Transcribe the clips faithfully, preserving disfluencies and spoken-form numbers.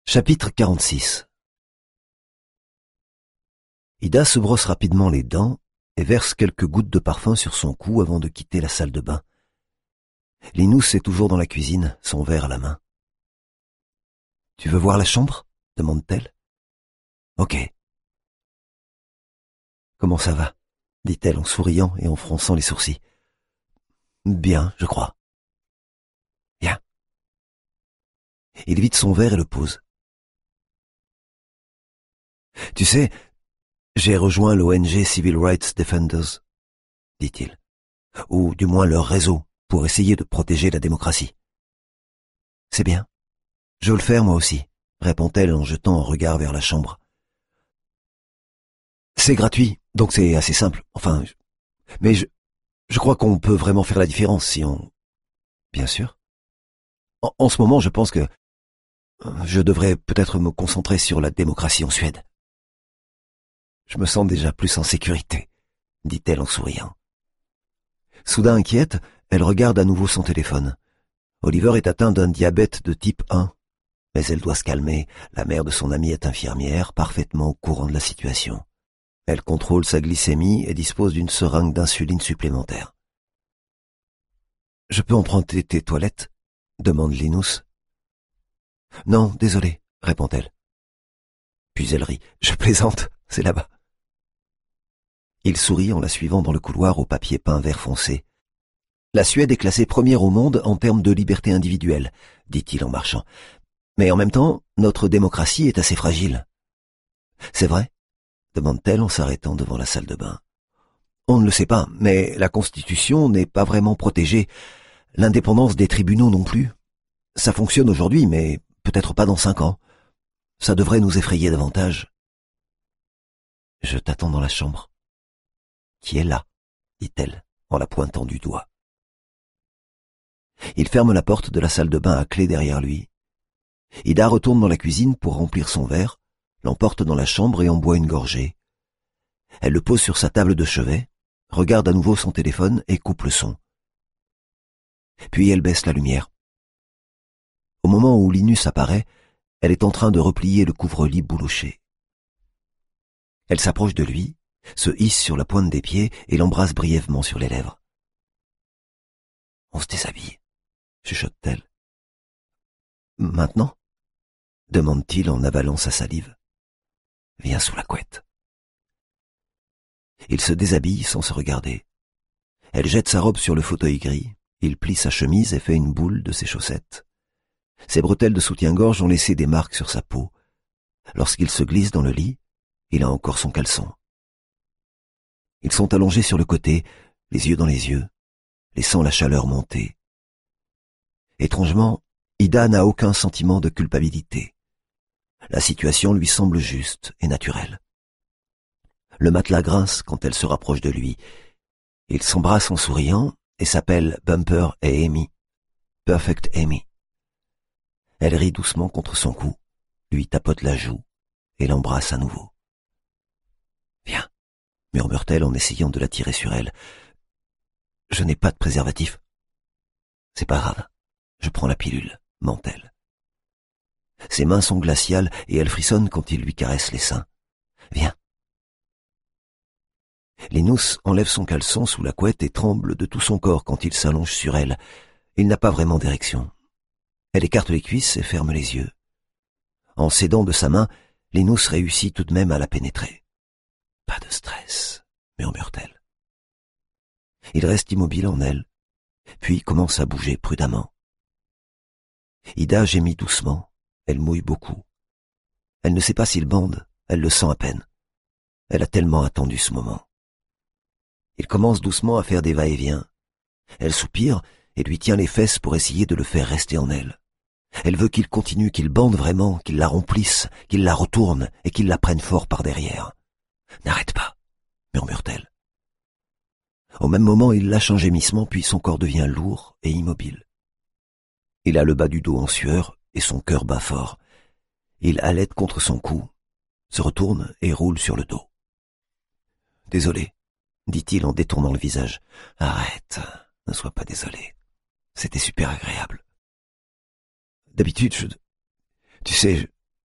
Chapitre quarante-six. Ida se brosse rapidement les dents et verse quelques gouttes de parfum sur son cou avant de quitter la salle de bain. Linus est toujours dans la cuisine, son verre à la main. « Tu veux voir la chambre ?» demande-t-elle. « Ok. »« Comment ça va ?» dit-elle en souriant et en fronçant les sourcils. « Bien, je crois. »« Bien. » Il vide son verre et le pose. « Tu sais, j'ai rejoint l'O N G Civil Rights Defenders, dit-il, ou du moins leur réseau, pour essayer de protéger la démocratie. »« C'est bien. Je veux le faire moi aussi, » répond-elle en jetant un regard vers la chambre. « C'est gratuit, donc c'est assez simple. Enfin, je... mais je, je crois qu'on peut vraiment faire la différence si on... » Bien sûr. En, en ce moment, je pense que je devrais peut-être me concentrer sur la démocratie en Suède. Je me sens déjà plus en sécurité, dit-elle en souriant. Soudain inquiète, elle regarde à nouveau son téléphone. Oliver est atteint d'un diabète de type un, mais elle doit se calmer. La mère de son amie est infirmière, parfaitement au courant de la situation. Elle contrôle sa glycémie et dispose d'une seringue d'insuline supplémentaire. « Je peux emprunter tes toilettes ?» demande Linus. « Non, désolé, » répond-elle. Puis elle rit. « Je plaisante, c'est là-bas. » Il sourit en la suivant dans le couloir au papier peint vert foncé. « La Suède est classée première au monde en termes de liberté individuelle, dit-il en marchant. Mais en même temps, notre démocratie est assez fragile. »« C'est vrai ?» demande-t-elle en s'arrêtant devant la salle de bain. « On ne le sait pas, mais la Constitution n'est pas vraiment protégée. L'indépendance des tribunaux non plus. Ça fonctionne aujourd'hui, mais peut-être pas dans cinq ans. Ça devrait nous effrayer davantage. »« Je t'attends dans la chambre. »« Qui est là ?» dit-elle en la pointant du doigt. Il ferme la porte de la salle de bain à clé derrière lui. Ida retourne dans la cuisine pour remplir son verre, l'emporte dans la chambre et en boit une gorgée. Elle le pose sur sa table de chevet, regarde à nouveau son téléphone et coupe le son. Puis elle baisse la lumière. Au moment où Linus apparaît, elle est en train de replier le couvre-lit bouloché. Elle s'approche de lui, se hisse sur la pointe des pieds et l'embrasse brièvement sur les lèvres. « On se déshabille » chuchote-t-elle. « Maintenant ?» demande-t-il en avalant sa salive. « Viens sous la couette. » Il se déshabille sans se regarder. Elle jette sa robe sur le fauteuil gris, il plie sa chemise et fait une boule de ses chaussettes. Ses bretelles de soutien-gorge ont laissé des marques sur sa peau. Lorsqu'il se glisse dans le lit, il a encore son caleçon. Ils sont allongés sur le côté, les yeux dans les yeux, laissant la chaleur monter. Étrangement, Ida n'a aucun sentiment de culpabilité. La situation lui semble juste et naturelle. Le matelas grince quand elle se rapproche de lui. Ils s'embrassent en souriant et s'appellent Bumper et Amy. Perfect Amy. Elle rit doucement contre son cou, lui tapote la joue et l'embrasse à nouveau. « Viens » murmure-t-elle en essayant de l'attirer sur elle. « Je n'ai pas de préservatif. »« C'est pas grave, je prends la pilule » ment-elle. Ses mains sont glaciales et elle frissonne quand il lui caresse les seins. « Viens » Linus enlève son caleçon sous la couette et tremble de tout son corps quand il s'allonge sur elle. Il n'a pas vraiment d'érection. Elle écarte les cuisses et ferme les yeux. En s'aidant de sa main, Linus réussit tout de même à la pénétrer. « Pas de stress » murmure-t-elle. Il reste immobile en elle, puis commence à bouger prudemment. Ida gémit doucement, elle mouille beaucoup. Elle ne sait pas s'il bande, elle le sent à peine. Elle a tellement attendu ce moment. Il commence doucement à faire des va-et-vient. Elle soupire et lui tient les fesses pour essayer de le faire rester en elle. Elle veut qu'il continue, qu'il bande vraiment, qu'il la remplisse, qu'il la retourne et qu'il la prenne fort par derrière. « N'arrête pas » murmure-t-elle. Au même moment, il lâche un gémissement, puis son corps devient lourd et immobile. Il a le bas du dos en sueur et son cœur bat fort. Il halète contre son cou, se retourne et roule sur le dos. « Désolé » dit-il en détournant le visage. « Arrête, ne sois pas désolé. C'était super agréable. D'habitude, je... Tu sais, je,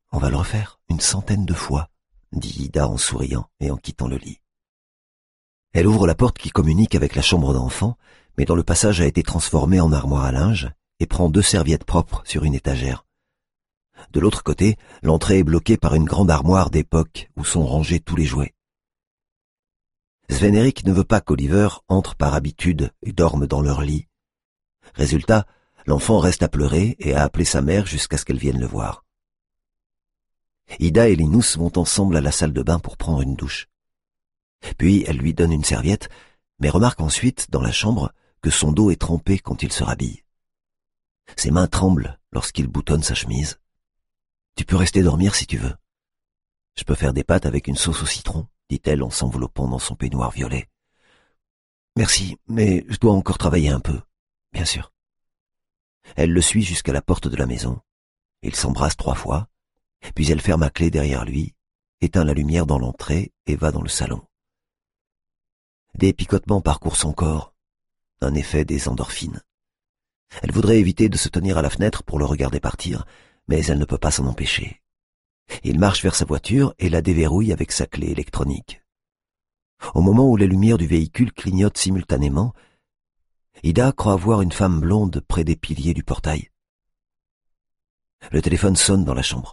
On va le refaire une centaine de fois, dit Ida en souriant et en quittant le lit. Elle ouvre la porte qui communique avec la chambre d'enfant, mais dont le passage a été transformé en armoire à linge, et prend deux serviettes propres sur une étagère. De l'autre côté, l'entrée est bloquée par une grande armoire d'époque où sont rangés tous les jouets. Sven-Erik ne veut pas qu'Oliver entre par habitude et dorme dans leur lit. Résultat, l'enfant reste à pleurer et à appeler sa mère jusqu'à ce qu'elle vienne le voir. Ida et Linus vont ensemble à la salle de bain pour prendre une douche. Puis elle lui donne une serviette, mais remarque ensuite, dans la chambre, que son dos est trempé quand il se rhabille. Ses mains tremblent lorsqu'il boutonne sa chemise. « Tu peux rester dormir si tu veux. Je peux faire des pâtes avec une sauce au citron, dit-elle en s'enveloppant dans son peignoir violet. Merci, mais je dois encore travailler un peu, bien sûr. Elle le suit jusqu'à la porte de la maison. Ils s'embrassent trois fois, puis elle ferme à clé derrière lui, éteint la lumière dans l'entrée et va dans le salon. Des picotements parcourent son corps, un effet des endorphines. Elle voudrait éviter de se tenir à la fenêtre pour le regarder partir, mais elle ne peut pas s'en empêcher. Il marche vers sa voiture et la déverrouille avec sa clé électronique. Au moment où les lumières du véhicule clignotent simultanément, Ida croit voir une femme blonde près des piliers du portail. Le téléphone sonne dans la chambre.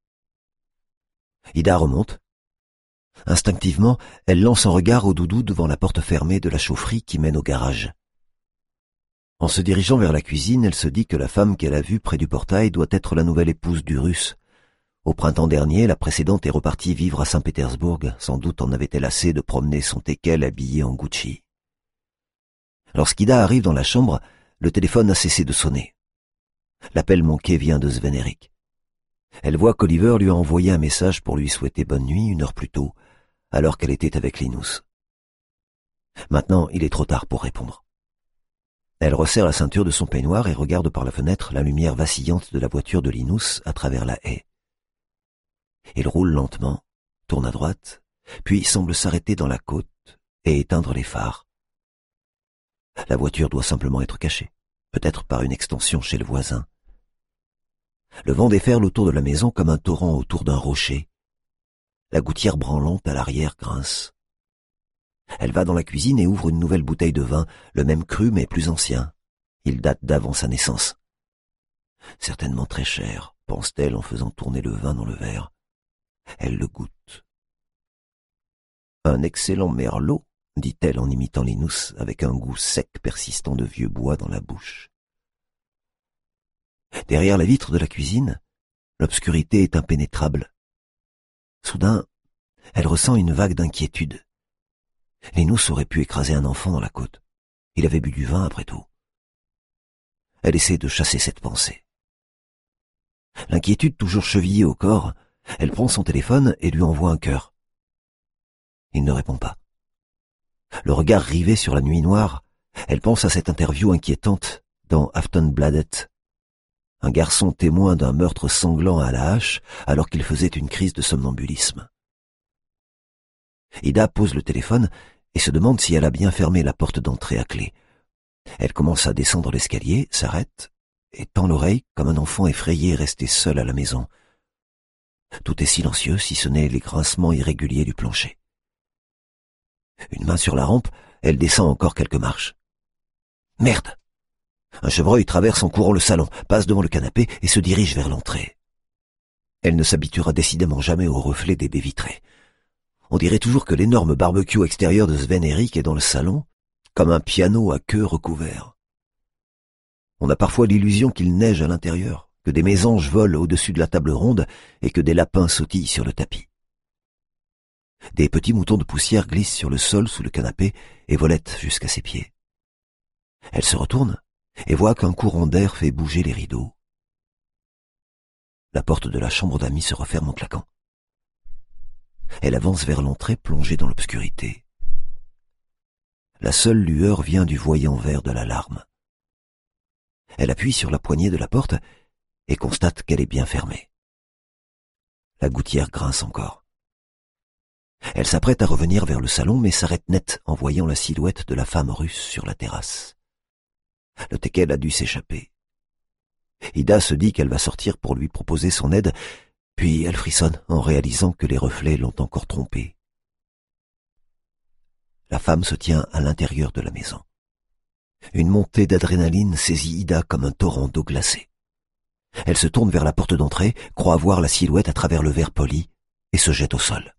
Ida remonte. Instinctivement, elle lance un regard au doudou devant la porte fermée de la chaufferie qui mène au garage. En se dirigeant vers la cuisine, elle se dit que la femme qu'elle a vue près du portail doit être la nouvelle épouse du Russe. Au printemps dernier, la précédente est repartie vivre à Saint-Pétersbourg. Sans doute en avait-elle assez de promener son teckel habillé en Gucci. Lorsqu'Ida arrive dans la chambre, le téléphone a cessé de sonner. L'appel manqué vient de Sven-Erik. Elle voit qu'Oliver lui a envoyé un message pour lui souhaiter bonne nuit une heure plus tôt, alors qu'elle était avec Linus. Maintenant, il est trop tard pour répondre. Elle resserre la ceinture de son peignoir et regarde par la fenêtre la lumière vacillante de la voiture de Linus à travers la haie. Il roule lentement, tourne à droite, puis semble s'arrêter dans la côte et éteindre les phares. La voiture doit simplement être cachée, peut-être par une extension chez le voisin. Le vent déferle autour de la maison comme un torrent autour d'un rocher. La gouttière branlante à l'arrière grince. Elle va dans la cuisine et ouvre une nouvelle bouteille de vin, le même cru mais plus ancien. Il date d'avant sa naissance. Certainement très cher, pense-t-elle en faisant tourner le vin dans le verre. Elle le goûte. Un excellent merlot, dit-elle en imitant Linus avec un goût sec persistant de vieux bois dans la bouche. Derrière la vitre de la cuisine, l'obscurité est impénétrable. Soudain, elle ressent une vague d'inquiétude. Linus aurait pu écraser un enfant dans la côte. Il avait bu du vin après tout. Elle essaie de chasser cette pensée. L'inquiétude toujours chevillée au corps, elle prend son téléphone et lui envoie un cœur. Il ne répond pas. Le regard rivé sur la nuit noire, elle pense à cette interview inquiétante dans Aftonbladet. Un garçon témoin d'un meurtre sanglant à la hache alors qu'il faisait une crise de somnambulisme. Ida pose le téléphone et se demande si elle a bien fermé la porte d'entrée à clé. Elle commence à descendre l'escalier, s'arrête et tend l'oreille comme un enfant effrayé resté seul à la maison. Tout est silencieux si ce n'est les grincements irréguliers du plancher. Une main sur la rampe, elle descend encore quelques marches. Merde! Un chevreuil traverse en courant le salon, passe devant le canapé et se dirige vers l'entrée. Elle ne s'habituera décidément jamais au reflet des baies vitrées. On dirait toujours que l'énorme barbecue extérieur de Sven-Erik est dans le salon, comme un piano à queue recouvert. On a parfois l'illusion qu'il neige à l'intérieur, que des mésanges volent au-dessus de la table ronde et que des lapins sautillent sur le tapis. Des petits moutons de poussière glissent sur le sol sous le canapé et volettent jusqu'à ses pieds. Elle se retourne et voit qu'un courant d'air fait bouger les rideaux. La porte de la chambre d'amis se referme en claquant. Elle avance vers l'entrée plongée dans l'obscurité. La seule lueur vient du voyant vert de l'alarme. Elle appuie sur la poignée de la porte et constate qu'elle est bien fermée. La gouttière grince encore. Elle s'apprête à revenir vers le salon mais s'arrête net en voyant la silhouette de la femme russe sur la terrasse. Le teckel a dû s'échapper. Ida se dit qu'elle va sortir pour lui proposer son aide, Puis elle frissonne en réalisant que les reflets l'ont encore trompée. La femme se tient à l'intérieur de la maison. Une montée d'adrénaline saisit Ida comme un torrent d'eau glacée. Elle se tourne vers la porte d'entrée, croit voir la silhouette à travers le verre poli et se jette au sol.